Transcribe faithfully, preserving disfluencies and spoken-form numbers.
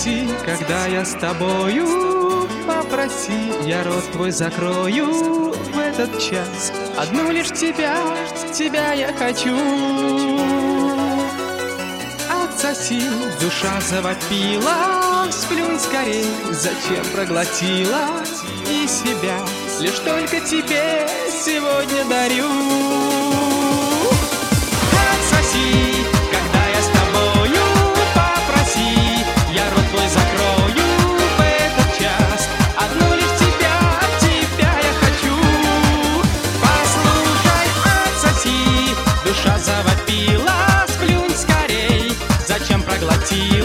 Отсоси, когда я с тобою, попроси, я рот твой закрою в этот час. Одну лишь тебя, тебя я хочу. Отсоси, душа завопила, сплюнь скорей, зачем проглотила и себя, лишь только тебе сегодня дарю. Отсоси, когда я с тобою, попроси, я рот твой закрою в этот час. Одну лишь тебя, тебя я хочу. Послушай, отсоси, душа завопила, сплюнь скорей, зачем проглотила